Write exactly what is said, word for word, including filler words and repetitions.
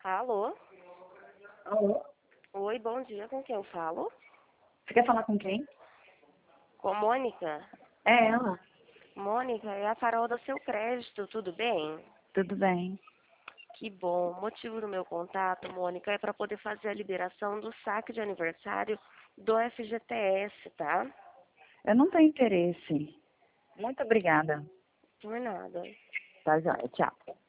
Alô? Alô? Oi, bom dia. Com quem eu falo? Você quer falar com quem? Com a Mônica. É ela. Mônica, é a Farol do seu crédito, tudo bem? Tudo bem. Que bom. O motivo do meu contato, Mônica, é para poder fazer a liberação do saque de aniversário do F G T S, tá? Eu não tenho interesse. Muito obrigada. Por nada. Tá, joia. Tchau.